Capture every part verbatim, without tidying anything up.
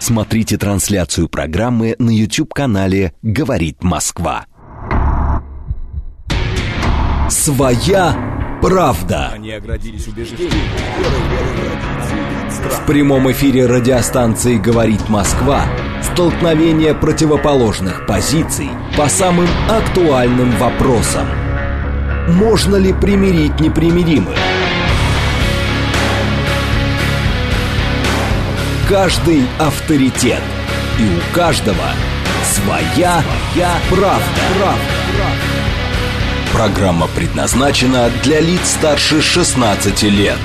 Смотрите трансляцию программы на YouTube-канале «Говорит Москва». Своя правда. Они оградились убеждением. В прямом эфире радиостанции «Говорит Москва» столкновение противоположных позиций по самым актуальным вопросам. Можно ли примирить непримиримых? Каждый авторитет, и у каждого своя, своя правда. правда. Программа предназначена для лиц старше шестнадцати лет.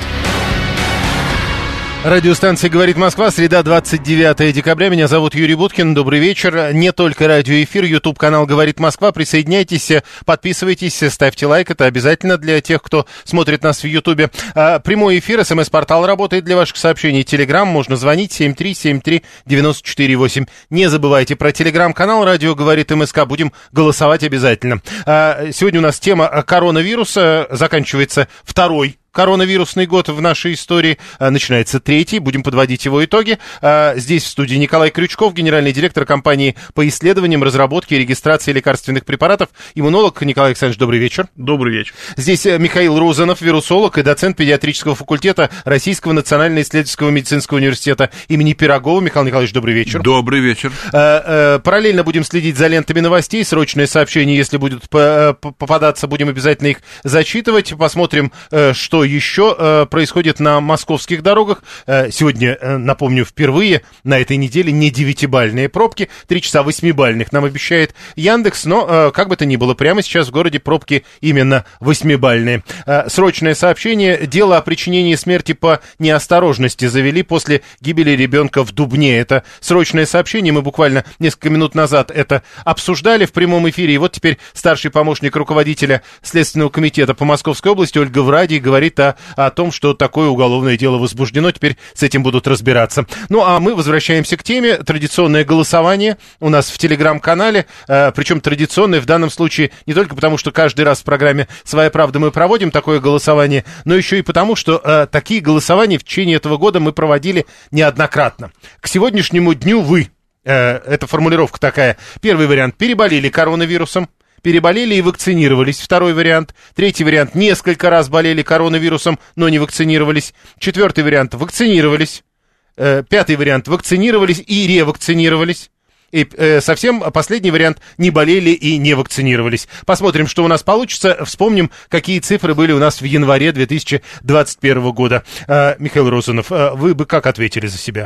Радиостанция «Говорит Москва», среда, двадцать девятое декабря. Меня зовут Юрий Буткин. Добрый вечер. Не только радиоэфир, YouTube-канал «Говорит Москва». Присоединяйтесь, подписывайтесь, ставьте лайк. Это обязательно для тех, кто смотрит нас в Ютубе. Прямой эфир, СМС-портал работает для ваших сообщений. Телеграм, можно звонить семь три семь три девять четыре восемь. Не забывайте про телеграм-канал «Радио говорит МСК». Будем голосовать обязательно. Сегодня у нас тема коронавируса. Заканчивается второй коронавирусный год в нашей истории. Начинается третий. Будем подводить его итоги. Здесь в студии Николай Крючков, генеральный директор компании по исследованиям, разработке и регистрации лекарственных препаратов. Иммунолог Николай Александрович, добрый вечер. Добрый вечер. Здесь Михаил Розанов, вирусолог и доцент педиатрического факультета Российского национально-исследовательского медицинского университета имени Пирогова. Михаил Николаевич, добрый вечер. Добрый вечер. Параллельно будем следить за лентами новостей. Срочные сообщения, если будут попадаться, будем обязательно их зачитывать. Посмотрим, что еще э, происходит на московских дорогах. Э, сегодня, э, напомню, впервые на этой неделе не девятибалльные пробки, три часа восьмибалльных нам обещает Яндекс, но, э, как бы то ни было, прямо сейчас в городе пробки именно восьмибалльные. Э, срочное сообщение. Дело о причинении смерти по неосторожности завели после гибели ребенка в Дубне. Это срочное сообщение. Мы буквально несколько минут назад это обсуждали в прямом эфире. И вот теперь старший помощник руководителя Следственного комитета по Московской области Ольга Врадий говорит О, о том, что такое уголовное дело возбуждено. Теперь с этим будут разбираться. Ну, а мы возвращаемся к теме. Традиционное голосование у нас в телеграм-канале. Э, причем традиционное в данном случае не только потому, что каждый раз в программе «Своя правда» мы проводим такое голосование, но еще и потому, что э, такие голосования в течение этого года мы проводили неоднократно. К сегодняшнему дню вы, э, эта формулировка такая, первый вариант, переболели коронавирусом. Переболели и вакцинировались. Второй вариант. Третий вариант. Несколько раз болели коронавирусом, но не вакцинировались. Четвертый вариант. Вакцинировались. Э, пятый вариант. Вакцинировались и ревакцинировались. И э, совсем последний вариант. Не болели и не вакцинировались. Посмотрим, что у нас получится. Вспомним, какие цифры были у нас в январе две тысячи двадцать первого года. Э, Михаил Розанов, э, вы бы как ответили за себя?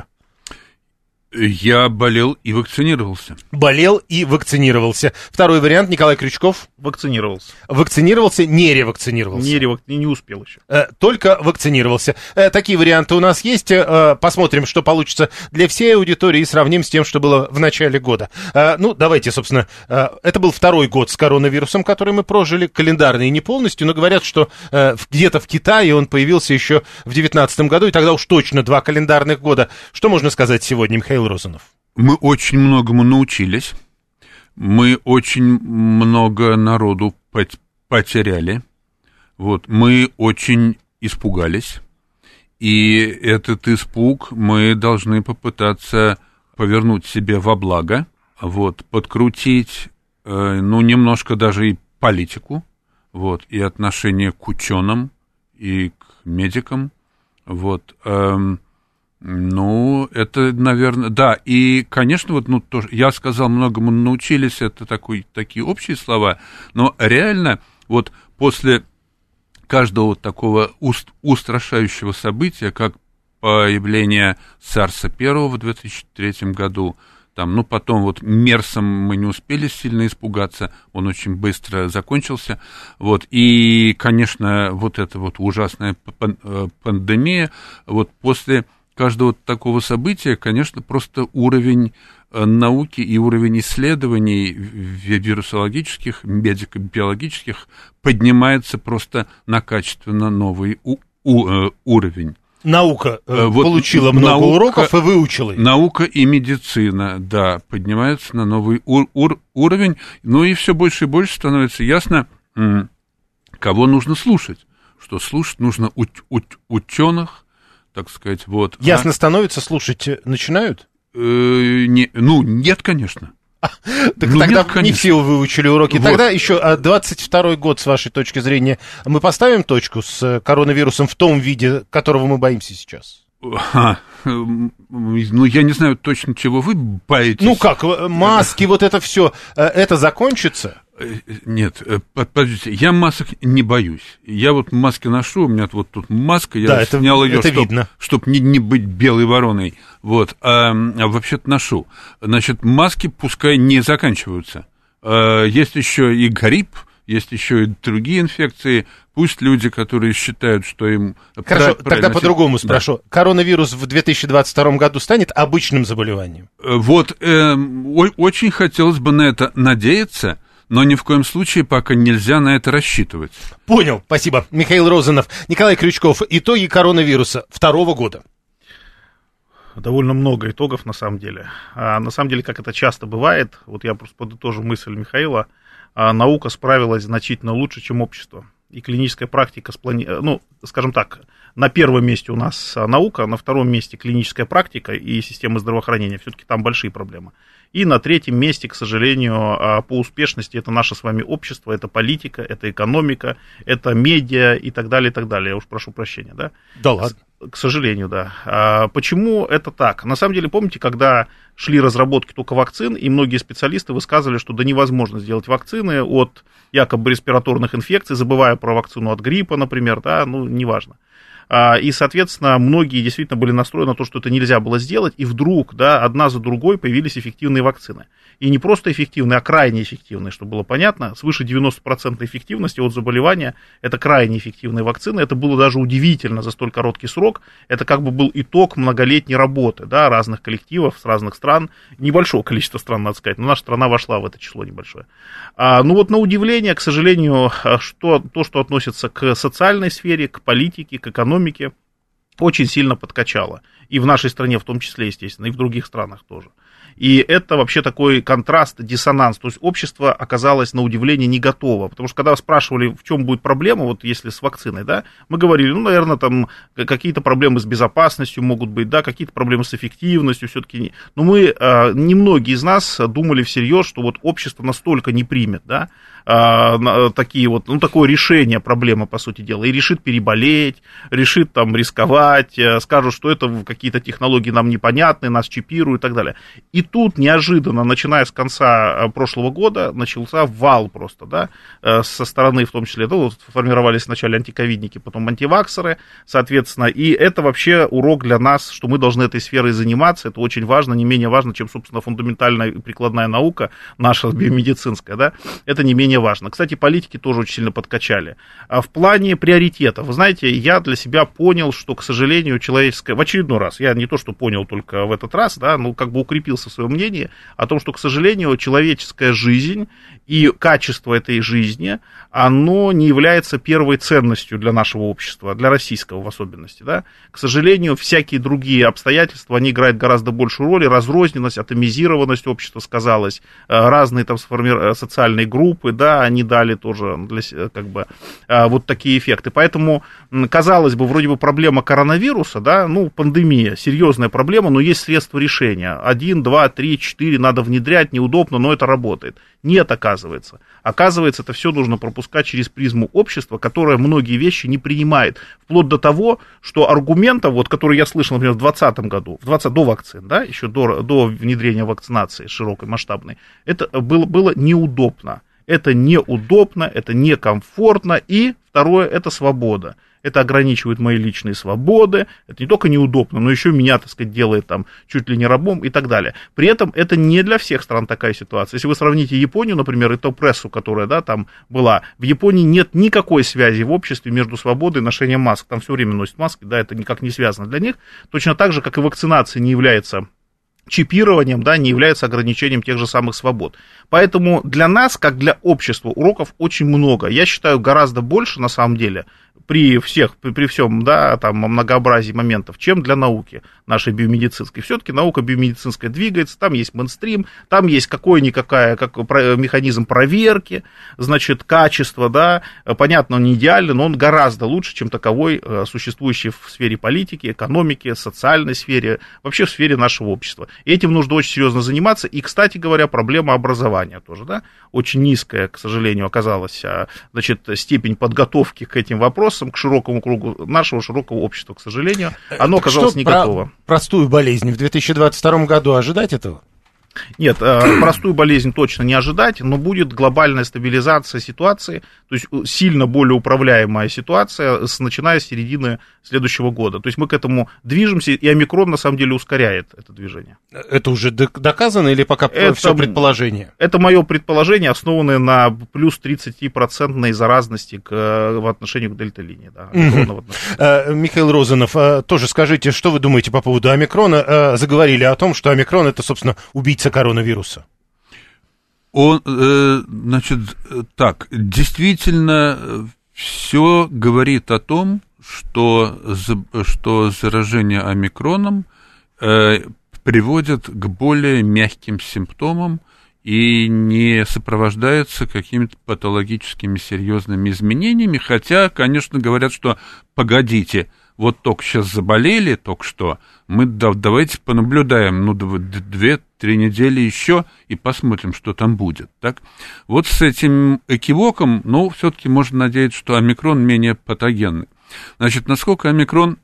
Я болел и вакцинировался. Болел и вакцинировался. Второй вариант, Николай Крючков. Вакцинировался. Вакцинировался, не ревакцинировался. Не ревак... не успел еще. Э, только вакцинировался. Э, такие варианты у нас есть. Э, посмотрим, что получится для всей аудитории и сравним с тем, что было в начале года. Э, ну, давайте, собственно, э, это был второй год с коронавирусом, который мы прожили, календарный не полностью, но говорят, что э, где-то в Китае он появился еще в девятнадцатом году, и тогда уж точно два календарных года. Что можно сказать сегодня, Михаил Розанов? Мы очень многому научились. Мы очень много народу потеряли. Вот. Мы очень испугались. И этот испуг мы должны попытаться повернуть себе во благо. Вот. Подкрутить, э, ну, немножко даже и политику. Вот. И отношение к ученым, и к медикам. Вот. Эм, Ну, это, наверное, да, и, конечно, вот, ну, тоже, я сказал, многому научились, это такой, такие общие слова, но реально, вот, после каждого вот такого уст, устрашающего события, как появление сарса первого в две тысячи третьем году, там, ну, потом вот мерсом мы не успели сильно испугаться, он очень быстро закончился, вот, и, конечно, вот эта вот ужасная пандемия, вот, после каждого такого события, конечно, просто уровень науки и уровень исследований вирусологических, медико-биологических поднимается просто на качественно новый у, у, уровень. Наука э, вот получила много наука, уроков и выучила их. Наука и медицина, да, поднимаются на новый ур, ур, уровень, ну и все больше и больше становится ясно, кого нужно слушать, что слушать нужно у, у, ученых, так сказать, вот. Ясно а... становится, слушать начинают? Э, не, ну, нет, конечно. Так ну, тогда нет, не все выучили уроки. Вот. Тогда еще двадцать второй год, с вашей точки зрения, мы поставим точку с коронавирусом в том виде, которого мы боимся сейчас? А, ну, я не знаю точно, чего вы боитесь. Ну как, маски, вот это все, это закончится? Нет, подождите, я масок не боюсь. Я вот маски ношу, у меня вот тут маска, я да, это, снял ее, чтобы чтоб не, не быть белой вороной. Вот, а, а вообще-то ношу. Значит, маски пускай не заканчиваются. А, есть еще и грипп, есть еще и другие инфекции. Пусть люди, которые считают, что им... Хорошо, правильно, тогда по-другому да. спрошу. Коронавирус в две тысячи двадцать втором году станет обычным заболеванием? Вот, э, очень хотелось бы на это надеяться, но ни в коем случае пока нельзя на это рассчитывать. Понял, спасибо. Михаил Розанов, Николай Крючков. Итоги коронавируса второго года. Довольно много итогов, на самом деле. А, на самом деле, как это часто бывает, вот я просто подытожу мысль Михаила, а, наука справилась значительно лучше, чем общество. И клиническая практика, сплани... ну, скажем так, на первом месте у нас наука, на втором месте клиническая практика и система здравоохранения. Все-таки там большие проблемы. И на третьем месте, к сожалению, по успешности это наше с вами общество, это политика, это экономика, это медиа и так далее, и так далее. Я уж прошу прощения, да? Да ладно. К сожалению, да. А почему это так? На самом деле, помните, когда шли разработки только вакцин, и многие специалисты высказывали, что да невозможно сделать вакцины от якобы респираторных инфекций, забывая про вакцину от гриппа, например, да, ну, неважно. И, соответственно, многие действительно были настроены на то, что это нельзя было сделать, и вдруг, да, одна за другой появились эффективные вакцины. И не просто эффективные, а крайне эффективные, чтобы было понятно. Свыше девяносто процентов эффективности от заболевания – это крайне эффективные вакцины. Это было даже удивительно за столь короткий срок. Это как бы был итог многолетней работы, да, разных коллективов с разных стран. Небольшого количества стран, надо сказать, но наша страна вошла в это число небольшое. А, ну вот на удивление, к сожалению, что, то, что относится к социальной сфере, к политике, к экономике, очень сильно подкачало. И в нашей стране в том числе, естественно, и в других странах тоже. И это вообще такой контраст, диссонанс. То есть общество оказалось на удивление не готово. Потому что когда спрашивали, в чем будет проблема, вот если с вакциной, да, мы говорили, ну, наверное, там какие-то проблемы с безопасностью могут быть, да, какие-то проблемы с эффективностью все-таки. Но мы, немногие из нас думали всерьез, что вот общество настолько не примет, да, такие вот, ну, такое решение проблемы, по сути дела, и решит переболеть, решит там рисковать, скажут, что это какие-то технологии нам непонятны, нас чипируют и так далее. И тут неожиданно, начиная с конца прошлого года, начался вал просто, да, со стороны, в том числе, ну, формировались вначале антиковидники, потом антиваксеры, соответственно, и это вообще урок для нас, что мы должны этой сферой заниматься, это очень важно, не менее важно, чем, собственно, фундаментальная и прикладная наука, наша биомедицинская, да, это не менее важно. Кстати, политики тоже очень сильно подкачали. А в плане приоритетов, вы знаете, я для себя понял, что, к сожалению, человеческое, в очередной раз, я не то, что понял только в этот раз, да, ну, как бы укрепился в своем мнении о том, что, к сожалению, человеческая жизнь и качество этой жизни, оно не является первой ценностью для нашего общества, для российского в особенности, да. К сожалению, всякие другие обстоятельства, они играют гораздо большую роль, разрозненность, атомизированность общества сказалась, разные там сформи... социальные группы, да, они дали тоже для, как бы, вот такие эффекты. Поэтому, казалось бы, вроде бы проблема коронавируса, да, ну, пандемия, серьезная проблема, но есть средства решения. Один, два, три, четыре надо внедрять, неудобно, но это работает. Нет, оказывается. Оказывается, это все нужно пропускать через призму общества, которое многие вещи не принимает. Вплоть до того, что аргументов, вот, которые я слышал, например, в двадцатом году, в двадцатом, до вакцин, да, еще до, до внедрения вакцинации широкой, масштабной, это было, было неудобно. Это неудобно, это некомфортно, и второе, это свобода. Это ограничивает мои личные свободы, это не только неудобно, но еще меня, так сказать, делает там чуть ли не рабом и так далее. При этом это не для всех стран такая ситуация. Если вы сравните Японию, например, и ту прессу, которая, да, там была, в Японии нет никакой связи в обществе между свободой и ношением масок. Там все время носят маски, да, это никак не связано для них. Точно так же, как и вакцинация не является чипированием, да, не является ограничением тех же самых свобод. Поэтому для нас, как для общества, уроков очень много. Я считаю, гораздо больше, на самом деле, при всех, при, при всем, да, там, многообразии моментов, чем для науки нашей биомедицинской. Все-таки наука биомедицинская двигается, там есть мейнстрим, там есть какой-никакая, как, механизм проверки, значит, качества, да, понятно, он не идеальный, но он гораздо лучше, чем таковой, существующий в сфере политики, экономики, социальной сфере, вообще в сфере нашего общества. И этим нужно очень серьезно заниматься, и, кстати говоря, проблема образования тоже, да, очень низкая, к сожалению, оказалась, значит, степень подготовки к этим вопросам, к широкому кругу нашего широкого общества, к сожалению, оно оказалось не готово. Простую болезнь в две тысячи двадцать втором году ожидать этого? Нет, простую болезнь точно не ожидать, но будет глобальная стабилизация ситуации, то есть сильно более управляемая ситуация, начиная с середины следующего года. То есть мы к этому движемся, и омикрон на самом деле ускоряет это движение. Это уже доказано или пока это, все предположение? Это мое предположение, основанное на плюс тридцать процентов заразности к, в отношении к дельта-линии. Да, угу. Михаил Розанов, тоже скажите, что вы думаете по поводу омикрона? Заговорили о том, что омикрон — это, собственно, убийца коронавируса. Он, э, значит, так, действительно, все говорит о том, что, что заражение омикроном э, приводит к более мягким симптомам и не сопровождается какими-то патологическими серьезными изменениями, хотя, конечно, говорят, что погодите, вот только сейчас заболели, только что, мы да, давайте понаблюдаем, ну, две-три недели еще и посмотрим, что там будет, так? Вот с этим экивоком, ну, все-таки можно надеяться, что омикрон менее патогенный. Значит, насколько омикрон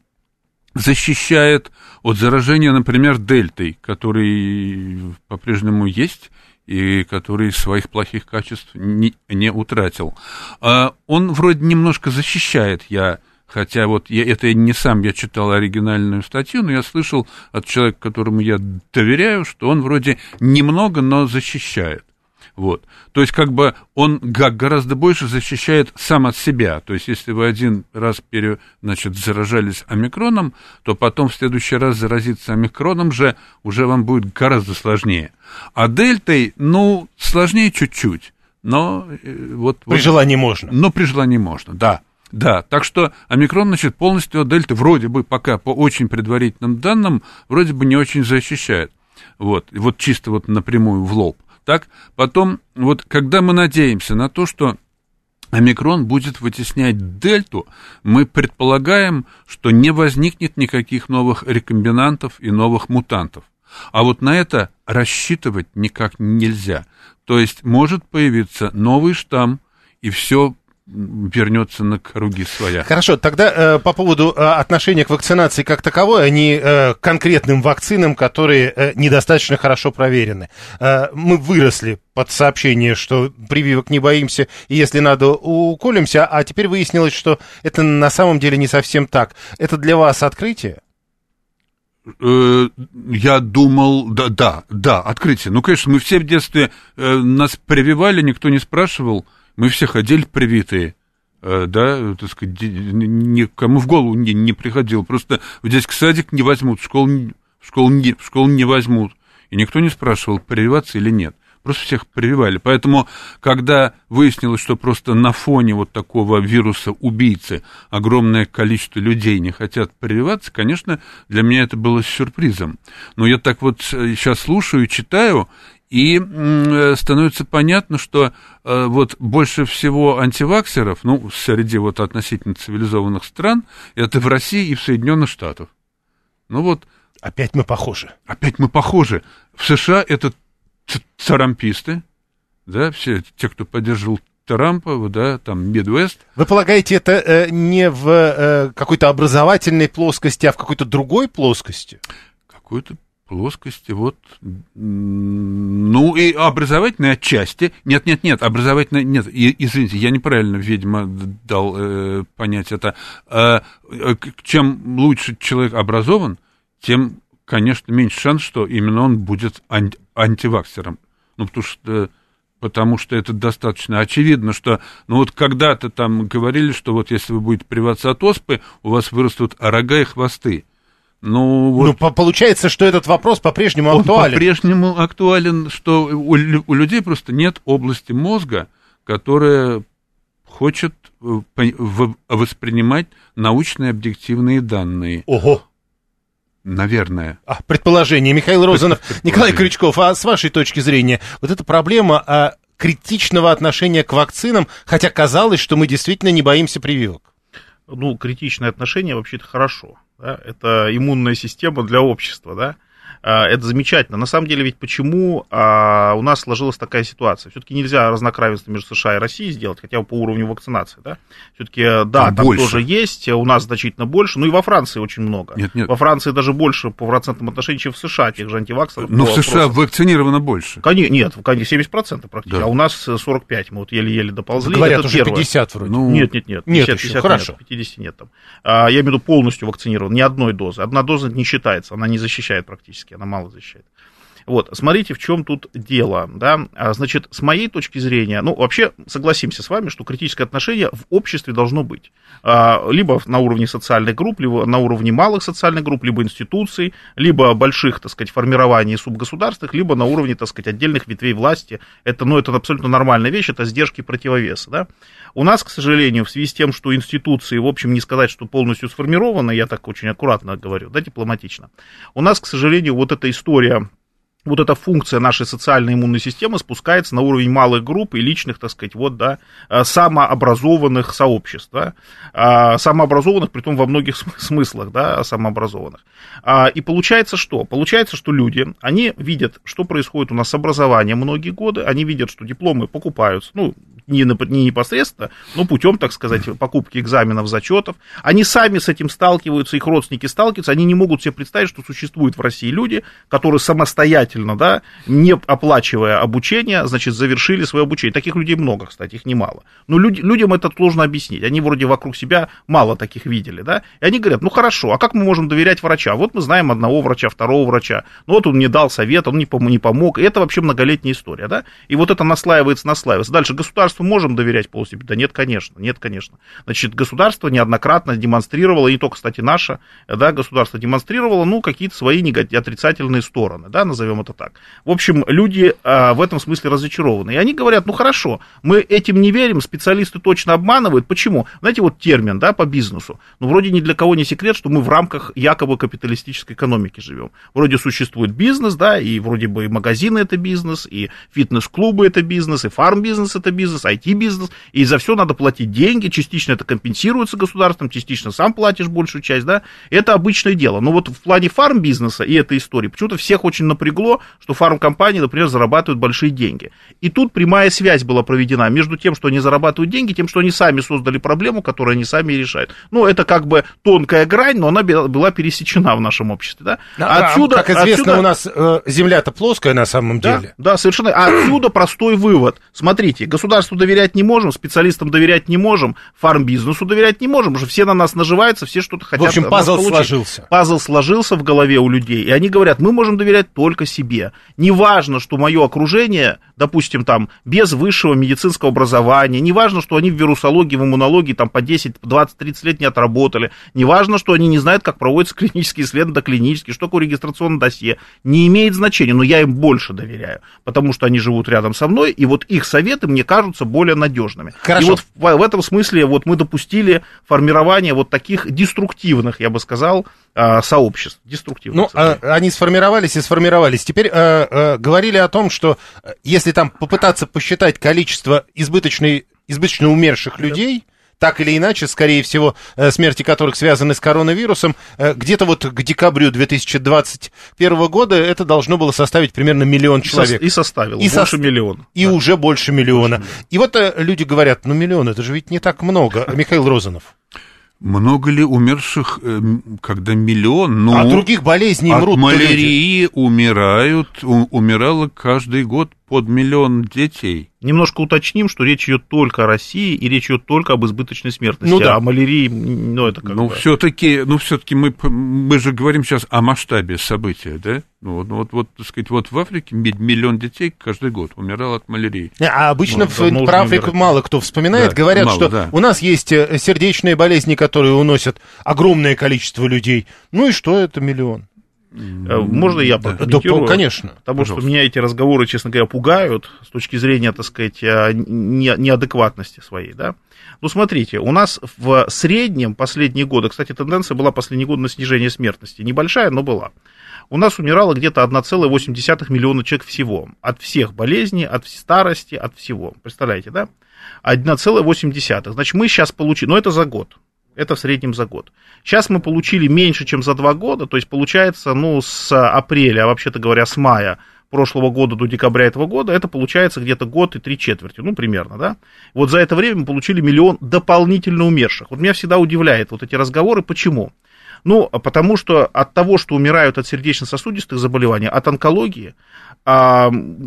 защищает от заражения, например, дельтой, который по-прежнему есть, и который своих плохих качеств не, не утратил. А он вроде немножко защищает, я... Хотя вот я, это не сам я читал оригинальную статью, но я слышал от человека, которому я доверяю, что он вроде немного, но защищает. Вот. То есть как бы он гораздо больше защищает сам от себя. То есть если вы один раз пере, значит, заражались омикроном, то потом в следующий раз заразиться омикроном же уже вам будет гораздо сложнее. А дельтой, ну, сложнее чуть-чуть. Но вот... При вот, желании можно. Но при желании можно, да. Да, так что омикрон, значит, полностью от дельты вроде бы пока по очень предварительным данным вроде бы не очень защищает. Вот, вот чисто вот напрямую в лоб. Так, потом, вот когда мы надеемся на то, что омикрон будет вытеснять дельту, мы предполагаем, что не возникнет никаких новых рекомбинантов и новых мутантов. А вот на это рассчитывать никак нельзя. То есть может появиться новый штамм, и все вернется на круги своя. Хорошо, тогда э, по поводу э, отношения к вакцинации как таковой, а не э, конкретным вакцинам, которые э, недостаточно хорошо проверены. Э, мы выросли под сообщение, что прививок не боимся, и если надо, уколемся, а теперь выяснилось, что это на самом деле не совсем так. Это для вас открытие? Я думал, да, да, да, открытие. Ну, конечно, мы все в детстве, э, нас прививали, никто не спрашивал. Мы все ходили привитые, да, так сказать, никому в голову не, не приходило. Просто в детский садик не возьмут, в школу, в, школу не, в школу не возьмут. И никто не спрашивал, прививаться или нет. Просто всех прививали. Поэтому, когда выяснилось, что просто на фоне вот такого вируса-убийцы огромное количество людей не хотят прививаться, конечно, для меня это было сюрпризом. Но я так вот сейчас слушаю и читаю, и становится понятно, что э, вот больше всего антиваксеров, ну, среди вот относительно цивилизованных стран, это в России и в Соединенных Штатах. Ну вот. Опять мы похожи. Опять мы похожи. В США это трамписты, да, все те, кто поддерживал Трампа, да, там, Мидвест. Вы полагаете, это э, не в э, какой-то образовательной плоскости, а в какой-то другой плоскости? Какой-то плоскости, вот, ну, и образовательной отчасти, нет-нет-нет, образовательной, нет, и, извините, я неправильно, видимо, дал э, понять это, э, чем лучше человек образован, тем, конечно, меньше шанс, что именно он будет анти- антиваксером, ну, потому что, потому что это достаточно очевидно, что, ну, вот когда-то там говорили, что вот если вы будете прививаться от оспы, у вас вырастут рога и хвосты. Ну, вот, ну, получается, что этот вопрос по-прежнему он актуален. по-прежнему актуален, что у, у людей просто нет области мозга, которая хочет воспринимать научные объективные данные. Ого! Наверное. А, предположение. Михаил Розанов, Николай Крючков, а с вашей точки зрения, вот эта проблема а, критичного отношения к вакцинам, хотя казалось, что мы действительно не боимся прививок. Ну, критичное отношение вообще-то хорошо. Да? Это иммунная система для общества, да? Это замечательно. На самом деле, ведь почему а, у нас сложилась такая ситуация? Все-таки нельзя разнокравенство между США и Россией сделать, хотя бы по уровню вакцинации, да? Все-таки, да, там, там тоже есть, у нас значительно больше, ну и во Франции очень много. Нет, нет. Во Франции даже больше по процентным отношениям, чем в США, тех же антиваксеров. Но в США вопросу. Вакцинировано больше. Конечно, нет, семьдесят процентов практически, да. А у нас сорок пять, мы вот еле-еле доползли. Говорят, это уже первое. пятьдесят вроде. Ну, нет, нет, нет, нет, пятьдесят, еще, хорошо. Нет, пятьдесят нет там. А, я имею в виду полностью вакцинирован, ни одной дозы. Одна доза не считается, она не защищает практически, она мало защищает. Вот, смотрите, в чем тут дело, да, значит, с моей точки зрения, ну, вообще, согласимся с вами, что критическое отношение в обществе должно быть, либо на уровне социальных групп, либо на уровне малых социальных групп, либо институций, либо больших, так сказать, формирований субгосударственных, либо на уровне, так сказать, отдельных ветвей власти, это, ну, это абсолютно нормальная вещь, это сдержки противовеса, да. У нас, к сожалению, в связи с тем, что институции, в общем, не сказать, что полностью сформированы, я так очень аккуратно говорю, да, дипломатично, у нас, к сожалению, вот эта история, вот эта функция нашей социальной иммунной системы спускается на уровень малых групп и личных, так сказать, вот, да, самообразованных сообществ, да, самообразованных, притом во многих смыслах, да, самообразованных. И получается что? Получается, что люди, они видят, что происходит у нас с образованием многие годы, они видят, что дипломы покупаются, ну, не, не непосредственно, но путем, так сказать, покупки экзаменов, зачетов. Они сами с этим сталкиваются, их родственники сталкиваются, они не могут себе представить, что существуют в России люди, которые самостоятельно, да, не оплачивая обучение, значит, завершили свое обучение. Таких людей много, кстати, их немало. Но люди, людям это сложно объяснить. Они вроде вокруг себя мало таких видели, да, и они говорят, ну хорошо, а как мы можем доверять врачам? Вот мы знаем одного врача, второго врача, ну вот он мне дал совет, он не помог, и это вообще многолетняя история, да, и вот это наслаивается, наслаивается. Дальше государство можем доверять полностью? Да нет, конечно, нет, конечно. Значит, государство неоднократно демонстрировало, и не только, кстати, наше, да, государство демонстрировало, ну, какие-то свои негатив, отрицательные стороны, да, назовем это так. В общем, люди а, в этом смысле разочарованы. И они говорят, ну, хорошо, мы этим не верим, специалисты точно обманывают. Почему? Знаете, вот термин, да, по бизнесу. Ну, вроде ни для кого не секрет, что мы в рамках якобы капиталистической экономики живем. Вроде существует бизнес, да, и вроде бы и магазины это бизнес, и фитнес-клубы это бизнес, и фарм-бизнес это бизнес, ай ти-бизнес, и за все надо платить деньги, частично это компенсируется государством, частично сам платишь большую часть, да, это обычное дело. Но вот в плане фарм-бизнеса и этой истории почему-то всех очень напрягло, что фарм-компании, например, зарабатывают большие деньги. И тут прямая связь была проведена между тем, что они зарабатывают деньги, тем, что они сами создали проблему, которую они сами и решают. Ну, это как бы тонкая грань, но она была пересечена в нашем обществе, да. А, отсюда, как известно, отсюда... у нас э, земля-то плоская на самом да, деле. Да, совершенно. А отсюда простой вывод. Смотрите, государству доверять не можем, специалистам доверять не можем, фарм-бизнесу доверять не можем, потому что все на нас наживаются, все что-то хотят. В общем, пазл сложился. Пазл сложился в голове у людей, и они говорят, мы можем доверять только себе. Неважно, что мое окружение, допустим, там, без высшего медицинского образования, неважно, что они в вирусологии, в иммунологии там по десять, двадцать, тридцать лет не отработали, неважно, что они не знают, как проводятся клинические исследования, доклинические, что такое регистрационное досье, не имеет значения, но я им больше доверяю, потому что они живут рядом со мной, и вот их советы мне кажутся более надежными. Хорошо. И вот в, в этом смысле вот мы допустили формирование вот таких деструктивных, я бы сказал, сообществ, деструктивных. Ну, а, они сформировались и сформировались. Теперь а, а, говорили о том, что если там попытаться посчитать количество избыточной, избыточно умерших людей, так или иначе, скорее всего, смерти которых связаны с коронавирусом, где-то вот к декабрю две тысячи двадцать первого года это должно было составить примерно миллион человек. И составило, и больше со... миллиона. И да. уже больше миллиона. больше миллиона. И вот люди говорят, ну миллион, это же ведь не так много. Михаил Розанов. Много ли умерших, когда миллион? Ну, от других болезней мрут. От малярии умирают, умирало каждый год под миллион детей. Немножко уточним, что речь идет только о России, и речь идет только об избыточной смертности. Ну, да. А малярии, ну, это как ну, бы... все-таки, ну, все-таки мы, мы же говорим сейчас о масштабе события, да? Ну, вот, вот, так сказать, вот в Африке миллион детей каждый год умирал от малярии. А обычно ну, про Африку умирать. Мало кто вспоминает. Да, говорят, мало, что да. у нас есть сердечные болезни, которые уносят огромное количество людей. Ну и что это миллион? Можно я прокомментирую? Да, конечно. Потому Пожалуйста. что меня эти разговоры, честно говоря, пугают с точки зрения, так сказать, неадекватности своей, да. Ну, смотрите, у нас в среднем последние годы, кстати, тенденция была последние годы на снижение смертности, небольшая, но была. У нас умирало где-то одна целая восемь десятых миллиона человек всего, от всех болезней, от старости, от всего, представляете, да? одна целая восемь десятых, значит, мы сейчас получили, но это за год. Это в среднем за год. Сейчас мы получили меньше, чем за два года, то есть получается, ну, с апреля, а вообще-то говоря, с мая прошлого года до декабря этого года, это получается где-то год и три четверти, ну, примерно, да. Вот за это время мы получили миллион дополнительно умерших. Вот меня всегда удивляет вот эти разговоры, почему? Ну, потому что от того, что умирают от сердечно-сосудистых заболеваний, от онкологии, а,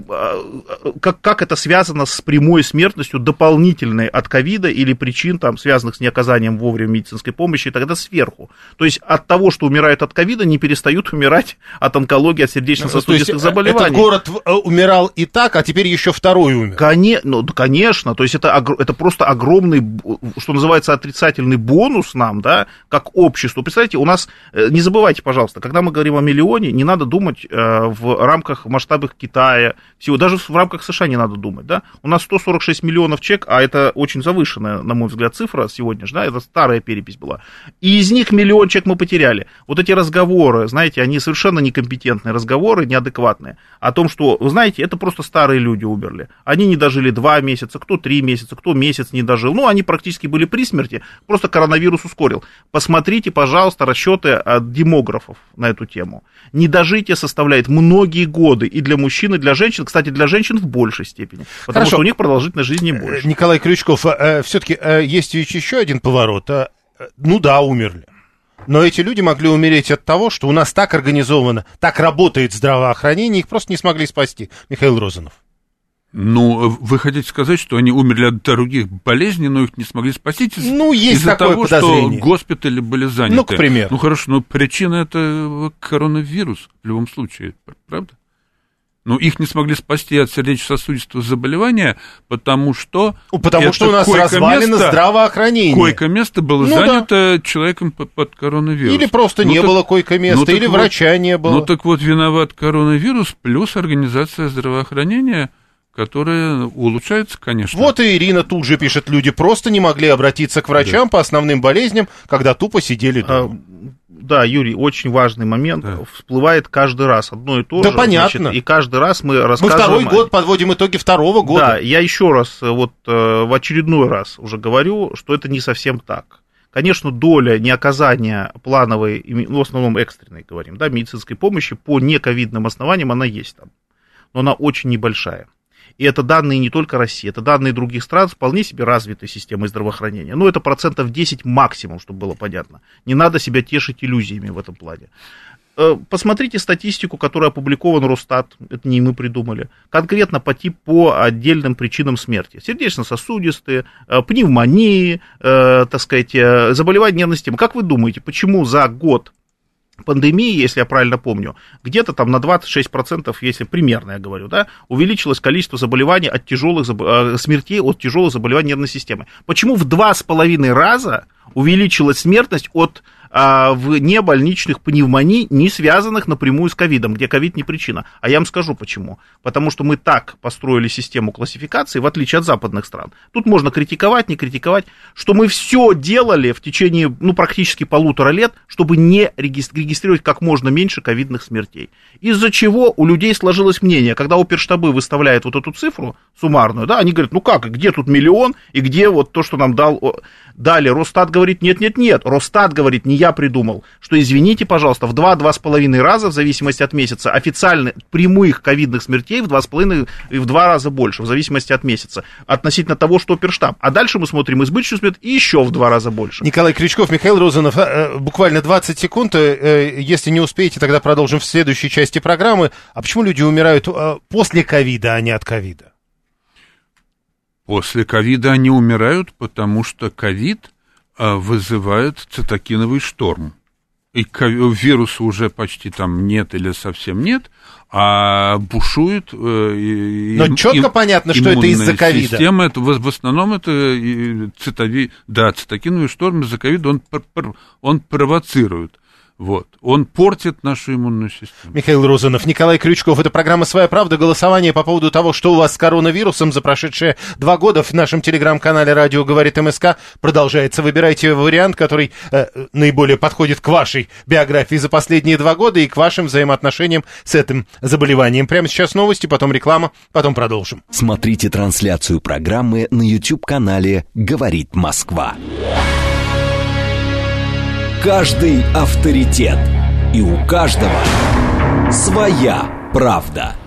как, как это связано с прямой смертностью дополнительной от ковида или причин, там, связанных с неоказанием вовремя медицинской помощи, и тогда сверху. То есть от того, что умирают от ковида, не перестают умирать от онкологии, от сердечно-сосудистых заболеваний. Этот город умирал и так, а теперь еще второй умер. Коне... Ну, конечно, то есть это, это просто огромный, что называется, отрицательный бонус нам, да, как обществу. Представляете, у нас, не забывайте, пожалуйста, когда мы говорим о миллионе, не надо думать в рамках масштабов Китая, всего, даже в рамках США не надо думать, да, у нас сто сорок шесть миллионов человек, а это очень завышенная, на мой взгляд, цифра сегодня же, да, это старая перепись была, и из них миллион человек мы потеряли. Вот эти разговоры, знаете, они совершенно некомпетентные разговоры, неадекватные, о том, что, вы знаете, это просто старые люди умерли, они не дожили два месяца, кто три месяца, кто месяц не дожил, ну, они практически были при смерти, просто коронавирус ускорил. Посмотрите, пожалуйста, расчеты от демографов на эту тему. Недожитие составляет многие годы и для мужчин, и для женщин, кстати, для женщин в большей степени, потому Хорошо. что у них продолжительность жизни больше. Николай Крючков, все-таки есть ведь еще один поворот. Ну да, умерли. Но эти люди могли умереть от того, что у нас так организовано, так работает здравоохранение, их просто не смогли спасти. Михаил Розанов. Ну, вы хотите сказать, что они умерли от других болезней, но их не смогли спасти из- Ну, есть из-за такое того, подозрение. что госпитали были заняты? Ну, к примеру. Ну, хорошо, но причина это коронавирус в любом случае, правда? Ну, их не смогли спасти от сердечно-сосудистого заболевания, потому что... Ну, потому что у нас развалено здравоохранение. Койко-место было ну, занято да. человеком под коронавирус. Или просто ну, не так, было койко-места, ну, или вот, врача не было. Ну, так вот, виноват коронавирус плюс организация здравоохранения, которая улучшается, конечно. Вот и Ирина тут же пишет, люди просто не могли обратиться к врачам да. по основным болезням, когда тупо сидели дома. А, да, Юрий, очень важный момент, да. всплывает каждый раз одно и то да же. понятно. Значит, и каждый раз мы рассказываем... Мы второй год подводим итоги второго года. Да, я еще раз, вот в очередной раз уже говорю, что это не совсем так. Конечно, доля неоказания плановой, ну, в основном экстренной, говорим, да, медицинской помощи по нековидным основаниям, она есть там, но она очень небольшая. И это данные не только России, это данные других стран с вполне себе развитой системой здравоохранения. Ну, это процентов десять максимум, чтобы было понятно. Не надо себя тешить иллюзиями в этом плане. Посмотрите статистику, которая опубликована Росстат, это не мы придумали, конкретно по типу, по отдельным причинам смерти. Сердечно-сосудистые, пневмонии, так сказать, заболевания нервной системы. Как вы думаете, почему за год пандемии, если я правильно помню, где-то там на двадцать шесть процентов, если примерно я говорю, да, увеличилось количество заболеваний от тяжелых, смертей от тяжелых заболеваний нервной системы. Почему в два с половиной раза увеличилась смертность от а, в небольничных пневмоний, не связанных напрямую с ковидом, где ковид не причина? А я вам скажу почему. Потому что мы так построили систему классификации, в отличие от западных стран. Тут можно критиковать, не критиковать, что мы все делали в течение, ну, практически полутора лет, чтобы не регистрировать как можно меньше ковидных смертей. Из-за чего у людей сложилось мнение, когда оперштабы выставляют вот эту цифру суммарную, да, они говорят, ну как, где тут миллион, и где вот то, что нам дал... Далее Росстат говорит, нет-нет-нет, Росстат говорит, не я придумал, что, извините, пожалуйста, в два-два с половиной раза, в зависимости от месяца, официально прямых ковидных смертей в два с половиной и в два раза больше, в зависимости от месяца, относительно того, что оперштаб. А дальше мы смотрим избыточную смерть и еще в два раза больше. Николай Крючков, Михаил Розанов, буквально двадцать секунд, если не успеете, тогда продолжим в следующей части программы. А почему люди умирают после ковида, а не от ковида? После ковида они умирают, потому что ковид вызывает цитокиновый шторм. И вируса уже почти там нет или совсем нет, а бушует... И, Но четко и, понятно, что это из-за ковида. Система, это, в, в основном это цитови, да, цитокиновый шторм из-за ковида, он, он провоцирует. Вот. Он портит нашу иммунную систему. Михаил Розанов, Николай Крючков. Это программа «Своя правда». Голосование по поводу того, что у вас с коронавирусом за прошедшие два года в нашем телеграм-канале «Радио говорит МСК» продолжается. Выбирайте вариант, который э, наиболее подходит к вашей биографии за последние два года и к вашим взаимоотношениям с этим заболеванием. Прямо сейчас новости, потом реклама, потом продолжим. Смотрите трансляцию программы на YouTube-канале «Говорит Москва». Каждый авторитет. И у каждого своя правда.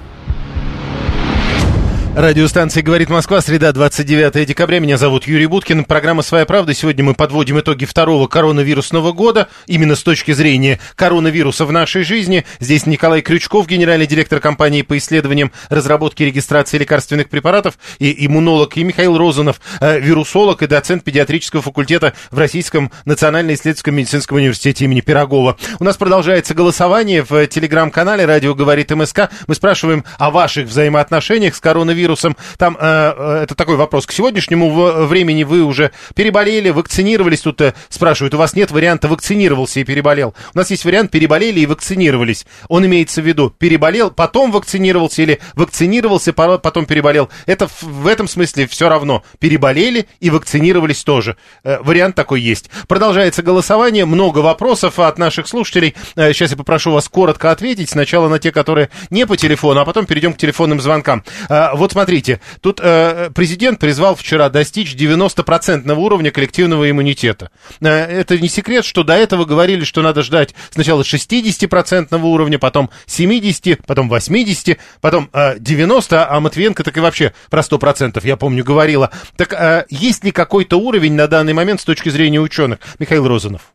Радиостанция «Говорит Москва», среда, двадцать девятое декабря. Меня зовут Юрий Буткин. Программа «Своя правда». Сегодня мы подводим итоги второго коронавирусного года, именно с точки зрения коронавируса в нашей жизни. Здесь Николай Крючков, генеральный директор компании по исследованиям, разработке и регистрации лекарственных препаратов, и иммунолог, и Михаил Розанов, э, вирусолог и доцент педиатрического факультета в Российском национально-исследовательском медицинском университете имени Пирогова. У нас продолжается голосование в телеграм-канале «Радио говорит МСК». Мы спрашиваем о ваших взаимоотношениях с коронавирусом. Там э, это такой вопрос. К сегодняшнему времени вы уже переболели, вакцинировались. Тут э, спрашивают, у вас нет варианта «вакцинировался и переболел». У нас есть вариант «переболели и вакцинировались». Он имеется в виду переболел, потом вакцинировался или вакцинировался, потом переболел. Это в, в этом смысле все равно. Переболели и вакцинировались тоже. Э, вариант такой есть. Продолжается голосование. Много вопросов от наших слушателей. Э, сейчас я попрошу вас коротко ответить. Сначала на те, которые не по телефону, а потом перейдем к телефонным звонкам. Э, вот смотрите, тут э, президент призвал вчера достичь девяносто процентов уровня коллективного иммунитета. Э, это не секрет, что до этого говорили, что надо ждать сначала шестьдесят процентов уровня, потом семьдесят, потом восемьдесят, потом э, девяносто, а Матвиенко так и вообще про сто процентов, я помню, говорила. Так э, есть ли какой-то уровень на данный момент с точки зрения ученых? Михаил Розанов.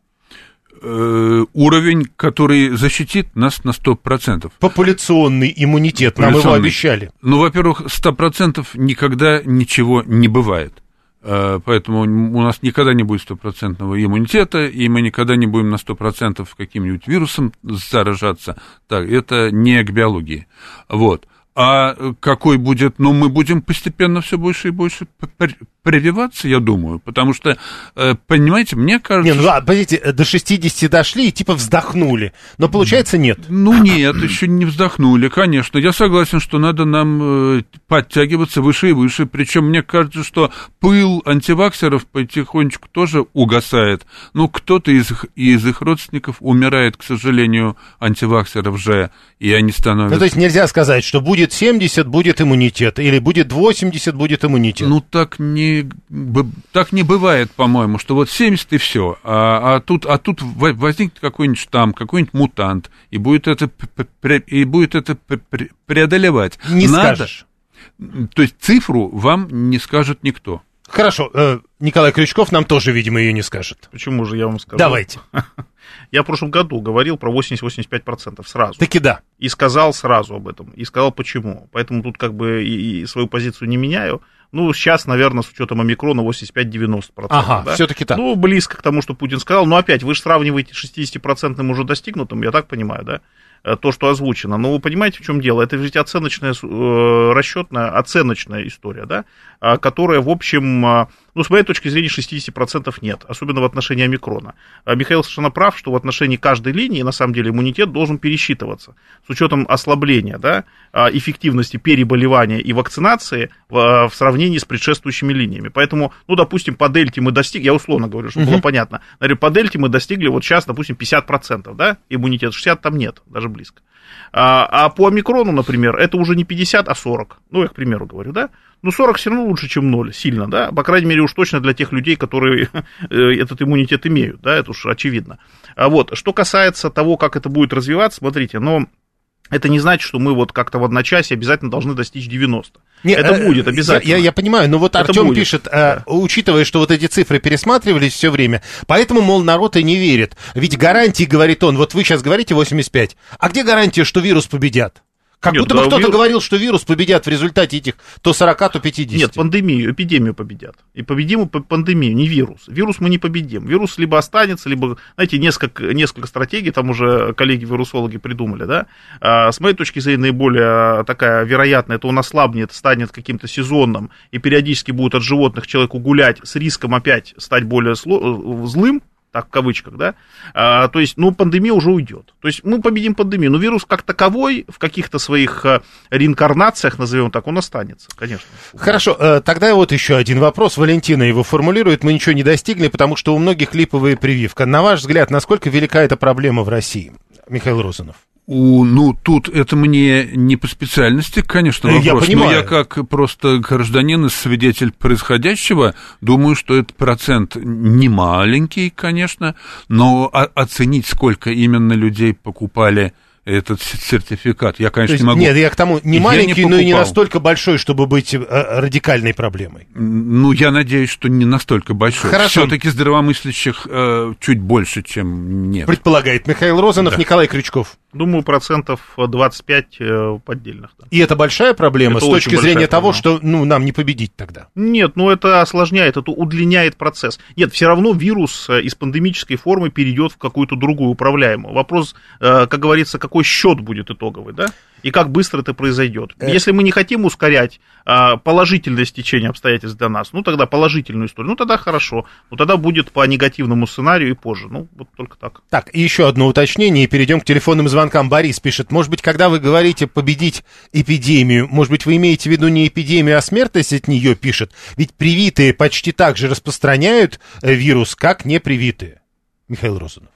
Уровень, который защитит нас на сто процентов. Популяционный иммунитет, нам его обещали. Ну, во-первых, сто процентов никогда ничего не бывает. Поэтому у нас никогда не будет стопроцентного иммунитета, и мы никогда не будем на сто процентов каким-нибудь вирусом заражаться. Так, это не к биологии. Вот. А какой будет, ну, мы будем постепенно все больше и больше прививаться, я думаю, потому что, понимаете, мне кажется... Не, ну, ладно, подождите, до шестидесяти дошли и типа вздохнули, но получается нет. Ну, нет, еще не вздохнули, конечно. Я согласен, что надо нам подтягиваться выше и выше, причем мне кажется, что пыл антиваксеров потихонечку тоже угасает. Ну, кто-то из их, из их родственников умирает, к сожалению, антиваксеров же, и они становятся... Ну, то есть нельзя сказать, что будет семьдесят, будет иммунитет, или будет восемьдесят, будет иммунитет. Ну, так не, так не бывает, по-моему, что вот семьдесят и все, а, а, тут, а тут возникнет какой-нибудь штамм, какой-нибудь мутант, и будет это, и будет это преодолевать. Не Надо, скажешь. То есть цифру вам не скажет никто. Хорошо, э, Николай Крючков нам тоже, видимо, ее не скажет. Почему же я вам скажу? Давайте. Я в прошлом году говорил про восемьдесят-восемьдесят пять процентов сразу. Таки да. И сказал сразу об этом, и сказал почему. Поэтому тут как бы и, и свою позицию не меняю. Ну, сейчас, наверное, с учетом омикрона восемьдесят пять-девяносто процентов. Ага, да? все-таки так. Ну, близко к тому, что Путин сказал. Но опять, вы же сравниваете с шестидесятипроцентным уже достигнутым, я так понимаю, да? То, что озвучено. Но вы понимаете, в чем дело? Это ведь оценочная, расчетная, оценочная история, да? Которая, в общем, ну, с моей точки зрения, шестьдесят процентов нет, особенно в отношении омикрона. Михаил совершенно прав, что в отношении каждой линии, на самом деле, иммунитет должен пересчитываться с учетом ослабления, да, эффективности переболевания и вакцинации в, в сравнении с предшествующими линиями. Поэтому, ну, допустим, по дельте мы достигли, я условно говорю, чтобы uh-huh. было понятно, например, по дельте мы достигли вот сейчас, допустим, пятьдесят процентов, да, иммунитет, шестьдесят там нет, даже близко. А, а по омикрону, например, это уже не пятьдесят, а сорок. Ну, я к примеру говорю, да? Ну, сорок все равно лучше, чем ноль, сильно, да? По крайней мере, уж точно для тех людей, которые этот иммунитет имеют, да, это уж очевидно. А вот, что касается того, как это будет развиваться, смотрите, но это не значит, что мы вот как-то в одночасье обязательно должны достичь девяносто. Нет, это э, будет обязательно. Я, я, я понимаю, но вот это Артем будет. Пишет, да. э, учитывая, что вот эти цифры пересматривались все время, поэтому, мол, народ и не верит. Ведь гарантии, говорит он, вот вы сейчас говорите восемьдесят пять, а где гарантия, что вирус победят? Как Нет, будто бы да, кто-то вирус... говорил, что вирус победят в результате этих то сорок, то пятьдесят. Нет, пандемию, эпидемию победят. И победим пандемию, не вирус. Вирус мы не победим. Вирус либо останется, либо, знаете, несколько, несколько стратегий, там уже коллеги-вирусологи придумали, да. А, с моей точки зрения, наиболее такая вероятная, это он ослабнет, станет каким-то сезонным, и периодически будет от животных человеку гулять с риском опять стать более сло... злым, так в кавычках, да, а, то есть, ну, пандемия уже уйдет. То есть мы победим пандемию, но вирус как таковой в каких-то своих а, реинкарнациях, назовем так, он останется, конечно. Хорошо, тогда вот еще один вопрос. Валентина его формулирует. Мы ничего не достигли, потому что у многих липовая прививка. На ваш взгляд, насколько велика эта проблема в России? Михаил Розанов. У, ну, тут это мне не по специальности, конечно, вопрос. Я понимаю. Но я как просто гражданин и свидетель происходящего думаю, что этот процент не маленький, конечно, но оценить, сколько именно людей покупали этот сертификат, я, конечно, есть, не могу. Нет, я к тому, не маленький, не но и не настолько большой, чтобы быть э, радикальной проблемой. Ну, я надеюсь, что не настолько большой. Хорошо. Все-таки здравомыслящих э, чуть больше, чем нет. Предполагает Михаил Розанов, да. Николай Крючков. Думаю, процентов двадцать пять э, поддельных. Да. И это большая проблема это с точки зрения того, проблема. что ну, нам не победить тогда? Нет, ну это осложняет, это удлиняет процесс. Нет, все равно вирус из пандемической формы перейдет в какую-то другую управляемую. Вопрос, э, как говорится, какой счет будет итоговый, да? И как быстро это произойдет. Э... Если мы не хотим ускорять э, положительное стечение обстоятельств для нас, ну тогда положительную историю, ну тогда хорошо. Ну тогда будет по негативному сценарию и позже. Ну вот только так. Так, и еще одно уточнение, и перейдем к телефонным звонкам. Борис пишет, может быть, когда вы говорите победить эпидемию, может быть, вы имеете в виду не эпидемию, а смертность от нее, пишет. Ведь привитые почти так же распространяют вирус, как непривитые. Михаил Розанов.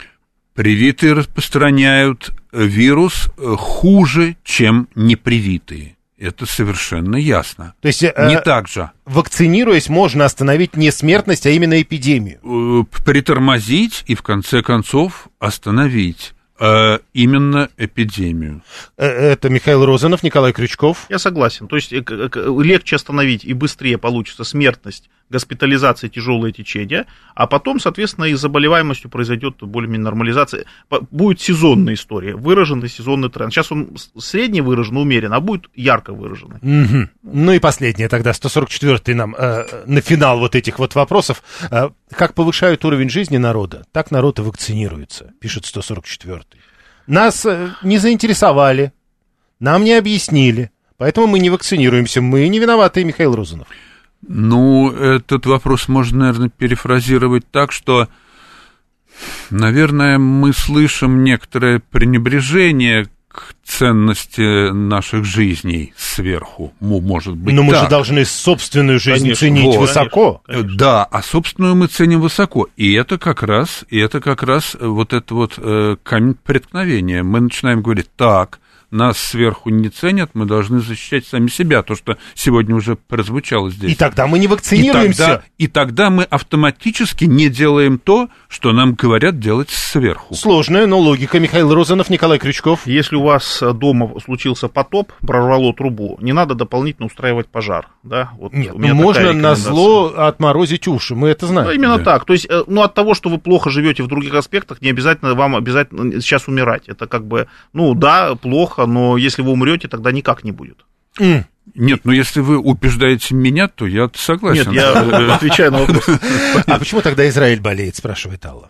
Привитые распространяют вирус хуже, чем непривитые. Это совершенно ясно. То есть, не э, так же. Вакцинируясь, можно остановить не смертность, а именно эпидемию. Притормозить и, в конце концов, остановить э, именно эпидемию. Это Михаил Розанов, Николай Крючков. Я согласен. То есть легче остановить и быстрее получится смертность, госпитализация, тяжелое течение, а потом, соответственно, и с заболеваемостью произойдет более-менее нормализация. Будет сезонная история, выраженный сезонный тренд. Сейчас он средне выражен, умерен, а будет ярко выраженный. Mm-hmm. Ну и последнее тогда, сто сорок четвёртый нам э, на финал вот этих вот вопросов. Э, как повышают уровень жизни народа, так народ и вакцинируется, пишет сто сорок четвёртый. Нас э, не заинтересовали, нам не объяснили, поэтому мы не вакцинируемся. Мы не виноваты, Михаил Розанов. Ну, этот вопрос можно, наверное, перефразировать так, что, наверное, мы слышим некоторое пренебрежение к ценности наших жизней сверху, может быть. Но мы так. же должны собственную жизнь конечно, ценить вот, высоко. Конечно, конечно. Да, а собственную мы ценим высоко. И это как раз, и это как раз вот это вот э, камень преткновения. Мы начинаем говорить, так, нас сверху не ценят, мы должны защищать сами себя, то, что сегодня уже прозвучало здесь. И тогда мы не вакцинируемся. И тогда, и тогда мы автоматически не делаем то, что нам говорят делать сверху. Сложная, но логика. Михаил Розанов, Николай Крючков. Если у вас дома случился потоп, прорвало трубу, не надо дополнительно устраивать пожар. Да? Вот Нет, ну можно на зло отморозить уши, мы это знаем. Ну, именно да. так. То есть, ну, от того, что вы плохо живете в других аспектах, не обязательно вам обязательно сейчас умирать. Это как бы, ну да, плохо, но если вы умрете, тогда никак не будет. Mm. Нет, но если вы убеждаете меня, то я согласен. Нет, я отвечаю на вопрос. А почему тогда Израиль болеет, спрашивает Алла.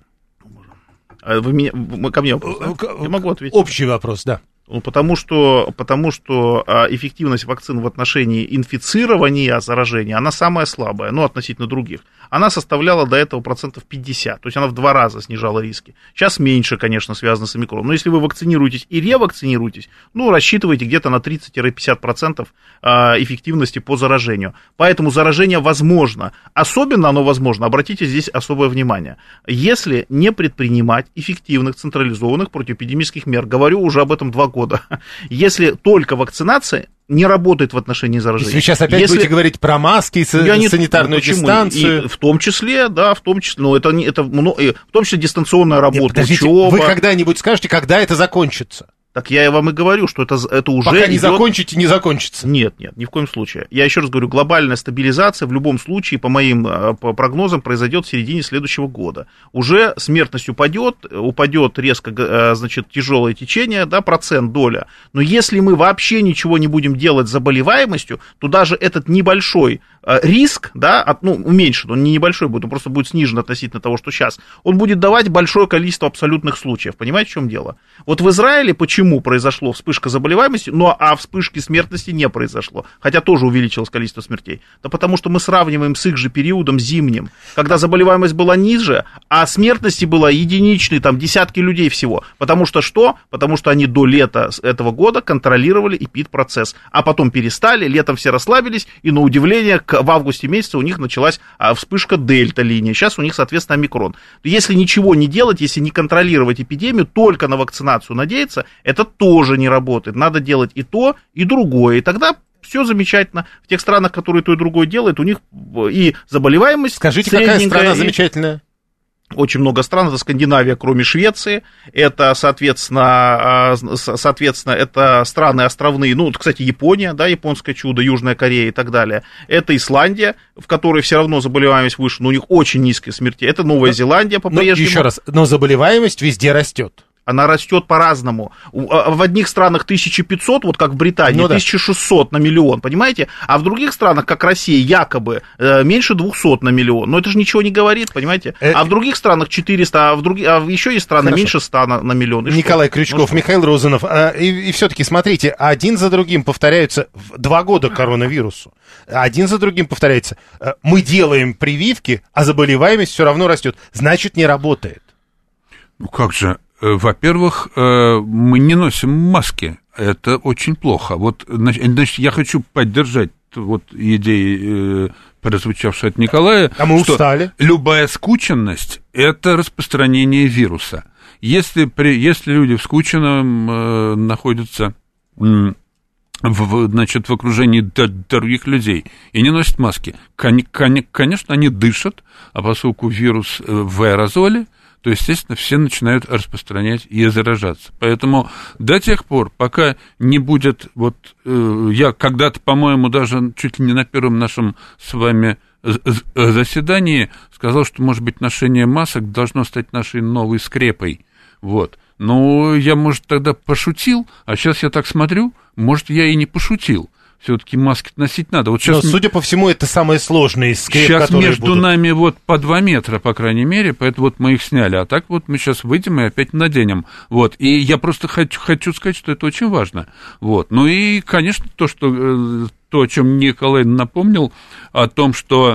Вы меня, ко мне вопрос, да? Я могу ответить. Общий вопрос, да. Ну, потому что, потому что эффективность вакцин в отношении инфицирования заражения, она самая слабая, ну, относительно других. Она составляла до этого процентов пятьдесят, то есть она в два раза снижала риски. Сейчас меньше, конечно, связано с омикроном. Но если вы вакцинируетесь и ревакцинируетесь, ну, рассчитывайте где-то на тридцать-пятьдесят процентов эффективности по заражению. Поэтому заражение возможно. Особенно оно возможно, обратите здесь особое внимание, если не предпринимать эффективных централизованных противоэпидемических мер. Говорю уже об этом два года. года. Если только вакцинация не работает в отношении заражения. Вы сейчас опять Если... будете говорить про маски, Я не... санитарную ну, дистанцию. И в том числе, да, в том числе, ну, это, не, это в том числе дистанционная работа, Нет, учеба. Вы когда-нибудь скажете, когда это закончится? Так я вам и говорю, что это, это уже Пока не идет... закончите, не закончится. Нет, нет, ни в коем случае. Я еще раз говорю, глобальная стабилизация в любом случае, по моим по прогнозам, произойдет в середине следующего года. Уже смертность упадет, упадет резко, значит, тяжелое течение, да, процент, доля. Но если мы вообще ничего не будем делать с заболеваемостью, то даже этот небольшой риск, да, от, ну, уменьшен, он не небольшой будет, он просто будет снижен относительно того, что сейчас, он будет давать большое количество абсолютных случаев. Понимаете, в чем дело? Вот в Израиле почему почему произошло вспышка заболеваемости, но а вспышки смертности не произошло, хотя тоже увеличилось количество смертей? Да потому что мы сравниваем с их же периодом зимним, когда заболеваемость была ниже, а смертности было единичной, там, десятки людей всего. Потому что что? Потому что они до лета этого года контролировали эпид-процесс, а потом перестали, летом все расслабились, и на удивление в августе месяце у них началась вспышка дельта-линии, сейчас у них, соответственно, омикрон. Если ничего не делать, если не контролировать эпидемию, только на вакцинацию надеяться, это тоже не работает. Надо делать и то, и другое, и тогда все замечательно. В тех странах, которые то и другое делают, у них и заболеваемость Скажите, какая страна и... замечательная? Очень много стран, это Скандинавия, кроме Швеции, это, соответственно, соответственно, это страны островные, ну, кстати, Япония, да, японское чудо, Южная Корея и так далее, это Исландия, в которой все равно заболеваемость выше, но у них очень низкая смертность, это Новая Зеландия по-прежнему. Еще раз, но заболеваемость везде растет. Она растет по-разному. В одних странах тысяча пятьсот, вот как в Британии, ну, да. тысяча шестьсот на миллион, понимаете? А в других странах, как Россия, якобы меньше двухсот на миллион. Но это же ничего не говорит, понимаете? А в других странах четыреста, а, в друг... а еще есть страны Хорошо. меньше ста на, на миллион. И Николай что? Крючков, ну, Михаил Розанов. И, и все-таки, смотрите, один за другим повторяются два года коронавирусу. Один за другим повторяется. Мы делаем прививки, а заболеваемость все равно растет. Значит, не работает. Ну как же? Во-первых, мы не носим маски, это очень плохо. Вот, значит, я хочу поддержать вот идеи, прозвучавшие от Николая, а мы что устали. Любая скученность – это распространение вируса. Если, при, если люди в скученном э, находятся в, значит, в окружении других людей и не носят маски, конечно, они дышат, а поскольку вирус в аэрозоле, то, естественно, все начинают распространять и заражаться. Поэтому до тех пор, пока не будет, вот э, я когда-то, по-моему, даже чуть ли не на первом нашем с вами заседании сказал, что, может быть, ношение масок должно стать нашей новой скрепой. Вот. Ну, я, может, тогда пошутил, а сейчас я так смотрю, может, я и не пошутил. Все-таки маски носить надо. Вот сейчас, но, судя по всему, это самое сложное из скреп, сейчас которые между будут... нами вот по два метра, по крайней мере, поэтому вот мы их сняли. А так вот мы сейчас выйдем и опять наденем. Вот. И я просто хочу, хочу сказать, что это очень важно. Вот. Ну и, конечно, то, что... то, о чем Николай напомнил, о том, что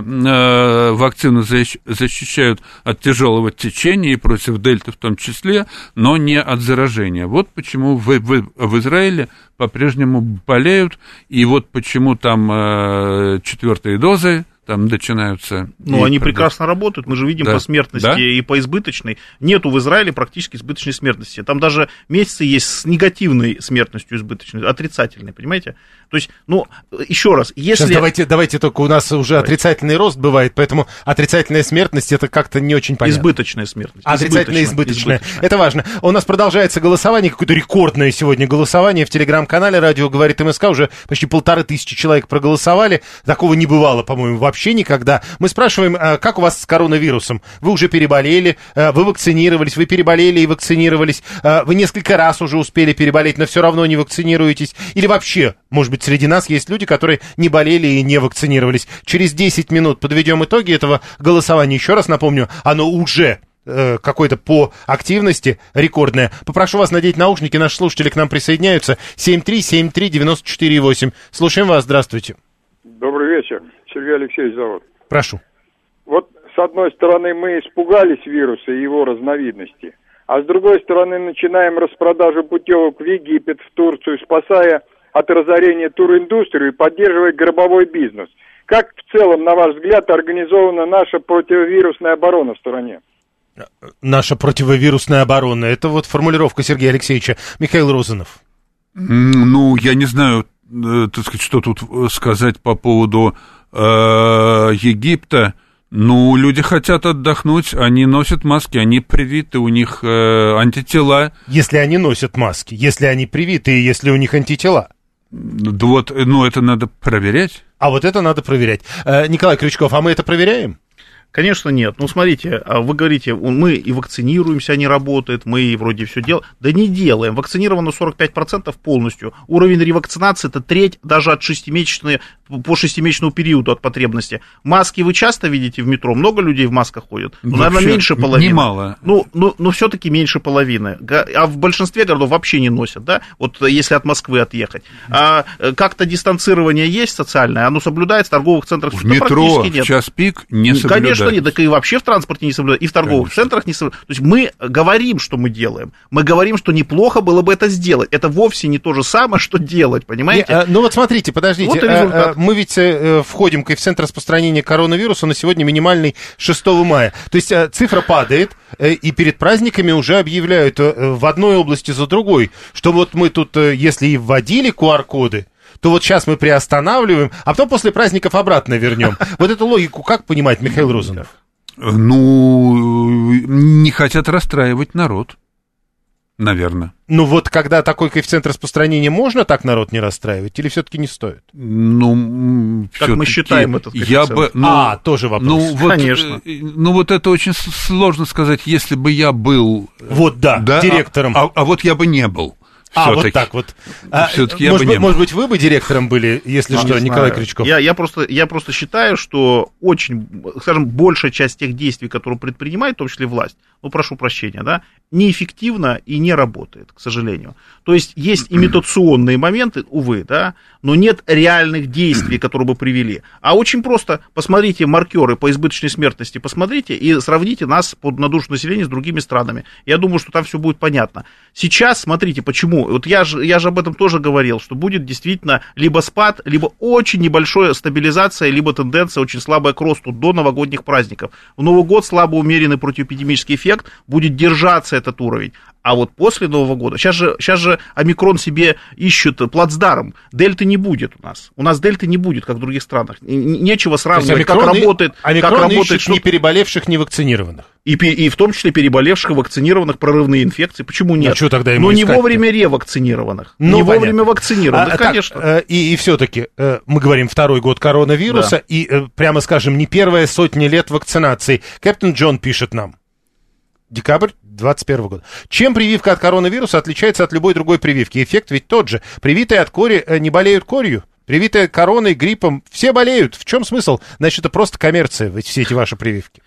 э, вакцины защищают от тяжелого течения и против дельты в том числе, но не от заражения. Вот почему в, в, в Израиле по-прежнему болеют, и вот почему там э, четвертые дозы там начинаются... Ну, они прекрасно работают, мы же видим да. по смертности да? и по избыточной. Нету в Израиле практически избыточной смертности. Там даже месяцы есть с негативной смертностью избыточной, отрицательной, понимаете? То есть, ну, еще раз, если... Сейчас давайте, давайте только у нас уже давайте. отрицательный рост бывает, поэтому отрицательная смертность, это как-то не очень понятно. Избыточная смертность. Отрицательная, избыточная. избыточная. Это важно. У нас продолжается голосование, какое-то рекордное сегодня голосование в телеграм-канале «Радио говорит МСК». Уже почти полторы тысячи человек проголосовали. Такого не бывало, по-моему, вообще никогда. Мы спрашиваем, как у вас с коронавирусом? Вы уже переболели, вы вакцинировались, вы переболели и вакцинировались, вы несколько раз уже успели переболеть, но все равно не вакцинируетесь. Или вообще, может быть, среди нас есть люди, которые не болели и не вакцинировались. Через десять минут подведем итоги этого голосования. Еще раз напомню, оно уже э, какое-то по активности рекордное. Попрошу вас надеть наушники, наши слушатели к нам присоединяются. семь три семь три девяносто четыре восемь. Слушаем вас, здравствуйте. Добрый вечер. Сергей Алексеевич зовут. Прошу. Вот, с одной стороны, мы испугались вируса и его разновидностей, а с другой стороны, начинаем распродажу путевок в Египет, в Турцию, спасая от разорения туриндустрию и поддерживая гробовой бизнес. Как в целом, на ваш взгляд, организована наша противовирусная оборона в стране? Наша противовирусная оборона. Это вот формулировка Сергея Алексеевича. Михаил Розанов. Ну, я не знаю, так сказать, что тут сказать по поводу э, Египта. Ну, люди хотят отдохнуть, они носят маски, они привиты, у них э, антитела. Если они носят маски, если они привиты и если у них антитела. Да вот, ну, это надо проверять. А вот это надо проверять. Э, Николай Крючков, а мы это проверяем? Конечно, нет. Ну, смотрите, вы говорите, мы и вакцинируемся, они работают, мы и вроде все делаем. Да не делаем. Вакцинировано сорок пять процентов полностью. Уровень ревакцинации – это треть даже от шестимесячной, по шестимесячному периоду от потребности. Маски вы часто видите в метро? Много людей в масках ходят? Ну, вообще, наверное, меньше половины. Немало. Ну, ну, ну все-таки меньше половины. А в большинстве городов вообще не носят, да? Вот если от Москвы отъехать. А как-то дистанцирование есть социальное? Оно соблюдается в торговых центрах? В метро в час пик не соблюдается. Конечно, нет, так и вообще в транспорте не соблюдают, и в торговых Конечно. центрах не соблюдают. То есть мы говорим, что мы делаем. Мы говорим, что неплохо было бы это сделать. Это вовсе не то же самое, что делать, понимаете? Не, а, ну вот смотрите, подождите. Вот а, а, мы ведь а, входим в коэффициент распространения коронавируса на сегодня минимальный шестого мая. То есть а, цифра падает, а, и перед праздниками уже объявляют а, в одной области за другой, что вот мы тут, а, если и вводили ку ар коды, то вот сейчас мы приостанавливаем, а потом после праздников обратно вернем. Вот эту логику как понимать, Михаил Розанов? Ну, не хотят расстраивать народ, наверное. Ну вот когда такой коэффициент распространения, можно так народ не расстраивать или все-таки не стоит? Ну, как мы считаем этот Я коэффициент? бы, ну, а, тоже вопрос. Ну, вот, Конечно. Ну вот это очень сложно сказать, если бы я был... Вот да, да директором. А, а, а вот я бы не был. А, вот так вот. А, может, быть, может быть, вы бы директором были, если ну, что, Николай знаю. Крючков? Я, я, просто, я просто считаю, что очень, скажем, большая часть тех действий, которые предпринимает, в том числе власть, ну, прошу прощения, да, неэффективно и не работает, к сожалению. То есть есть имитационные моменты, увы, да, но нет реальных действий, которые бы привели. А очень просто, посмотрите маркеры по избыточной смертности, посмотрите и сравните нас на душу населения с другими странами. Я думаю, что там все будет понятно. Сейчас, смотрите, почему. Вот я же, я же об этом тоже говорил, что будет действительно либо спад, либо очень небольшая стабилизация, либо тенденция очень слабая к росту до новогодних праздников. В Новый год слабо умеренный противоэпидемический эффект, будет держаться этот уровень. А вот после Нового года, сейчас же, сейчас же омикрон себе ищет плацдарм, дельты не будет у нас. У нас дельты не будет, как в других странах. Нечего сравнивать, как работает... Омикрон как работает, ищет что... не переболевших, не вакцинированных. И, и в том числе переболевших, вакцинированных, прорывные инфекции. Почему нет? А что тогда ему Но искать-то? Не вовремя ревакцинированных. Ну, не понятно. Вовремя вакцинированных, а, конечно. Так, и, и все-таки мы говорим второй год коронавируса, да. И, прямо скажем, не первая сотня лет вакцинации. Кэптен Джон пишет нам. Декабрь двадцать первого года. Чем прививка от коронавируса отличается от любой другой прививки? Эффект ведь тот же. Привитые от кори не болеют корью. Привитые короной, гриппом, все болеют. В чем смысл? Значит, это просто коммерция, все эти ваши прививки.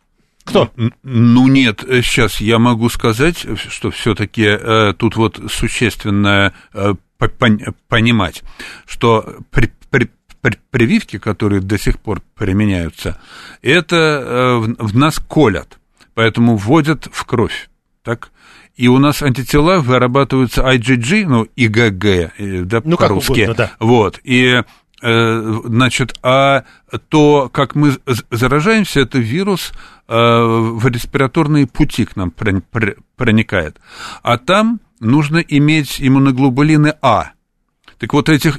Кто? Ну нет, сейчас я могу сказать, что все-таки э, тут вот существенно э, понимать, что при, при, при, прививки, которые до сих пор применяются, это э, в, в нас колят, поэтому вводят в кровь, так? И у нас антитела вырабатываются ай джи джи, ну, и гэ гэ, да, ну, по-русски. Угодно, да. Вот, и... Значит, а то, как мы заражаемся, это вирус в респираторные пути к нам проникает. А там нужно иметь иммуноглобулины А. Так вот, этих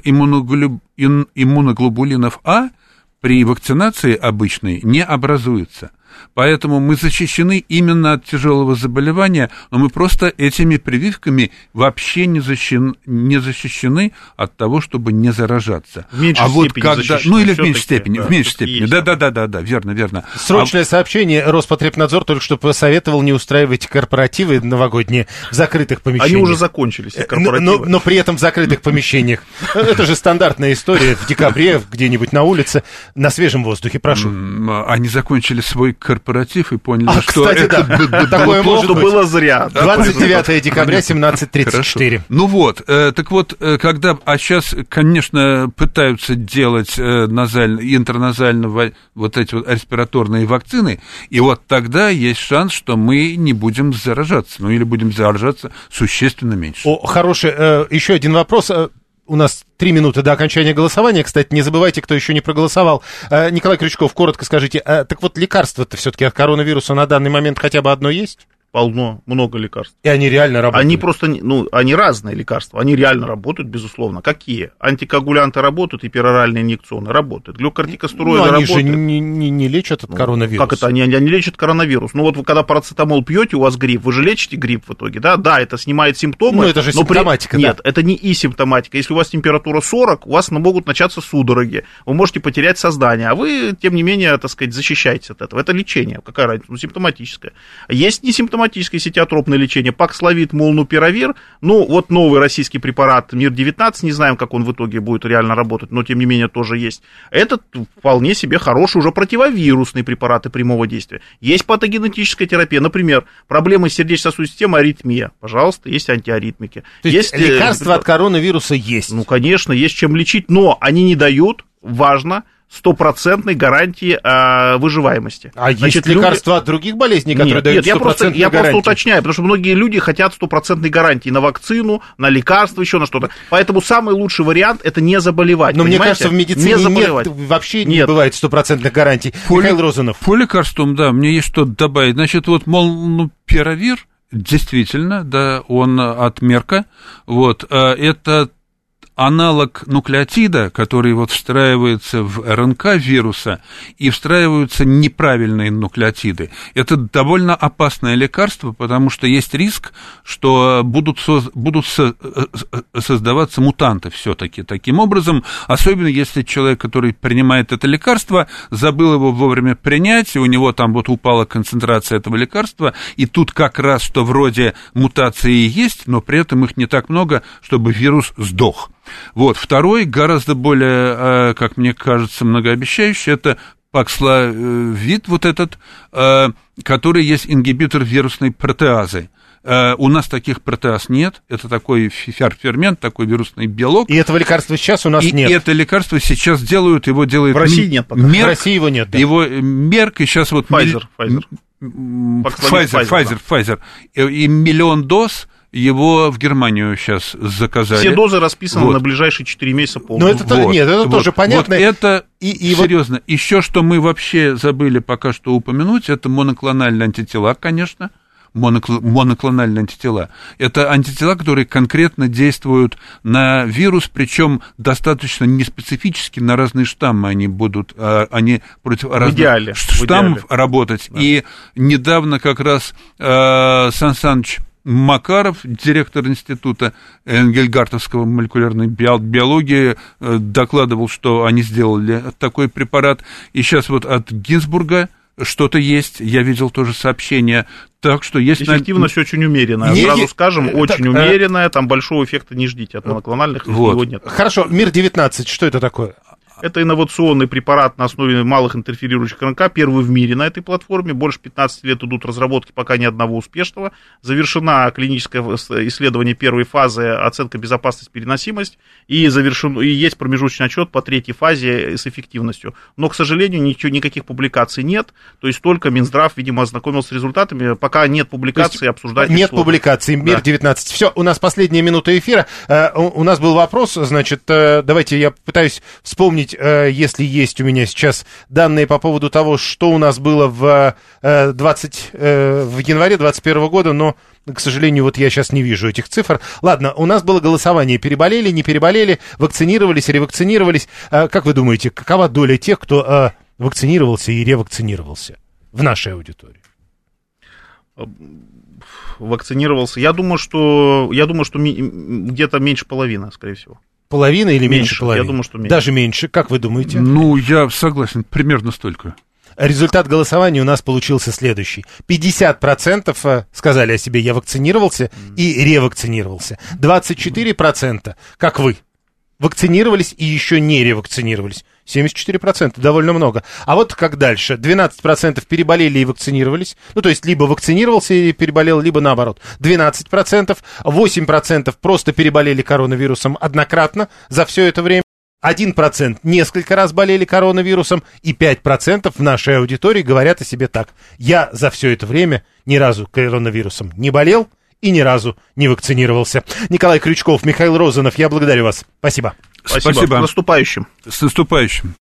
иммуноглобулинов А при вакцинации обычной не образуется. Поэтому мы защищены именно от тяжелого заболевания, но мы просто этими прививками вообще не защищены, не защищены от того, чтобы не заражаться. В меньшей а вот степени когда, защищены. Ну, или в меньшей степени, да, в меньшей степени. Да, да, да, да, да, верно, верно. Срочное а... сообщение. Роспотребнадзор только что посоветовал не устраивать корпоративы новогодние в закрытых помещениях. Они уже закончились, корпоративы. Но, но, но при этом в закрытых помещениях. Это же стандартная история в декабре где-нибудь на улице, на свежем воздухе. Прошу. Они закончили свой корпоратив и поняли, а, что кстати, это да. Такое может быть. Было зря. двадцать девятого декабря семнадцать тридцать четыре. Хорошо. Ну вот, э, так вот, э, когда, а сейчас, конечно, пытаются делать э, назально, интерназально вот эти вот респираторные вакцины, и вот тогда есть шанс, что мы не будем заражаться, ну или будем заражаться существенно меньше. О, хороший, э, еще один вопрос. У нас три минуты до окончания голосования. Кстати, не забывайте, кто еще не проголосовал. Николай Крючков, коротко скажите, а, так вот лекарство-то все-таки от коронавируса на данный момент хотя бы одно есть? Полно, много лекарств. И они реально работают? Они просто, ну, они разные лекарства, они реально работают, безусловно. Какие? Антикоагулянты работают и пероральные инъекционные работают. Глюкортикостероиды работают. Но они работают. же не, не, не лечат от ну, коронавируса. Как это? Они, они лечат коронавирус. Ну, вот вы когда парацетамол пьете, у вас грипп, вы же лечите грипп в итоге, да? Да, это снимает симптомы. Ну, это же симптоматика, при... да? Нет, это не и симптоматика. Если у вас температура сорок, у вас могут начаться судороги, вы можете потерять сознание, а вы, тем не менее, так сказать, защищаетесь от этого. Это лечение. Какая разница? Ну, симптоматическое. Есть несимптоматическое сетиотропное лечение, Паксловид, Молнупиравир, ну, вот новый российский препарат Мир девятнадцать, не знаем, как он в итоге будет реально работать, но, тем не менее, тоже есть. Этот вполне себе хороший уже противовирусные препараты прямого действия. Есть патогенетическая терапия, например, проблемы сердечно-сосудистой системы, аритмия, пожалуйста, есть антиаритмики. То есть, есть лекарства от коронавируса есть? Ну, конечно, есть чем лечить, но они не дают, важно, стопроцентной гарантии э, выживаемости. А Значит, есть лекарства от других болезней, которые нет, дают нет, стопроцентную я просто, я гарантию? просто уточняю, потому что многие люди хотят стопроцентной гарантии на вакцину, на лекарство, еще на что-то. Поэтому самый лучший вариант – это не заболевать. Но понимаете? мне кажется, в медицине не нет, вообще не нет. бывает стопроцентных гарантий. По Михаил Розанов. По лекарствам, да, мне есть что добавить. Значит, вот молнупиравир, действительно, да, он от Мерка, вот, это аналог нуклеотида, который вот встраивается в РНК вируса, и встраиваются неправильные нуклеотиды. Это довольно опасное лекарство, потому что есть риск, что будут, соз... будут со... создаваться мутанты все-таки. Таким образом, особенно если человек, который принимает это лекарство, забыл его вовремя принять, и у него там вот упала концентрация этого лекарства, и тут как раз, что вроде мутации есть, но при этом их не так много, чтобы вирус сдох. Вот, второй, гораздо более, как мне кажется, многообещающий, это Паксловид, вот этот, который есть ингибитор вирусной протеазы. У нас таких протеаз нет, это такой фермент, такой вирусный белок. И этого лекарства сейчас у нас и нет. И это лекарство сейчас делают, его делает... В России нет пока. Мерк, в России его нет, да. Его Мерк, и сейчас вот... Pfizer, Pfizer. Pfizer, Pfizer, Pfizer. И миллион доз... Его в Германию сейчас заказали. Все дозы расписаны вот. На ближайшие четыре месяца полностью. Но это, вот. Нет, это вот. Тоже понятно. Вот это, и, и серьезно, вот... еще что мы вообще забыли пока что упомянуть, это моноклональные антитела, конечно. Монокл... Моноклональные антитела. Это антитела, которые конкретно действуют на вирус, причем достаточно неспецифически на разные штаммы они будут, они против в разных идеале. штаммов работать. Да. И недавно как раз э, Сан Саныч Макаров, директор института Энгельгартовского молекулярной биологии, докладывал, что они сделали такой препарат. И сейчас вот от Гинзбурга что-то есть, я видел тоже сообщение. Так что есть... Эффективность на... очень умеренная, не, сразу скажем, так, очень умеренная, там большого эффекта не ждите от моноклональных, вот. Его нет. Хорошо, Мир девятнадцать, что это такое? Это инновационный препарат на основе малых интерферирующих РНК, первый в мире на этой платформе. Больше пятнадцати лет идут разработки, пока ни одного успешного. Завершена клиническое исследование первой фазы, оценка безопасность, переносимость, и, завершен, и есть промежуточный отчет по третьей фазе с эффективностью. Но, к сожалению, ничего, никаких публикаций нет, то есть только Минздрав, видимо, ознакомился с результатами. Пока нет публикаций, обсуждать нет сложно. Публикаций, Мир девятнадцать. Да. Все, у нас последняя минута эфира. У нас был вопрос, значит, давайте я пытаюсь вспомнить, если есть у меня сейчас данные по поводу того, что у нас было в, двадцать, в январе двадцать первого года, но, к сожалению, вот я сейчас не вижу этих цифр. Ладно, у нас было голосование. Переболели, не переболели, вакцинировались, ревакцинировались. Как вы думаете, какова доля тех, кто вакцинировался и ревакцинировался в нашей аудитории? Вакцинировался. Я думаю, что, я думаю, что где-то меньше половины, скорее всего. Половина или меньше, меньше половины? Я думаю, что меньше. Даже меньше. Как вы думаете? Ну, я согласен, примерно столько. Результат голосования у нас получился следующий. пятьдесят процентов сказали о себе: я вакцинировался mm. и ревакцинировался. двадцать четыре процента, как вы, вакцинировались и еще не ревакцинировались. семьдесят четыре процента, довольно много. А вот как дальше? двенадцать процентов переболели и вакцинировались. Ну, то есть, либо вакцинировался и переболел, либо наоборот. двенадцать процентов, восемь процентов просто переболели коронавирусом однократно за все это время. один процент несколько раз болели коронавирусом, и пять процентов в нашей аудитории говорят о себе так: я за все это время ни разу коронавирусом не болел и ни разу не вакцинировался. Николай Крючков, Михаил Розанов, я благодарю вас. Спасибо. Спасибо. Спасибо. С наступающим. С наступающим.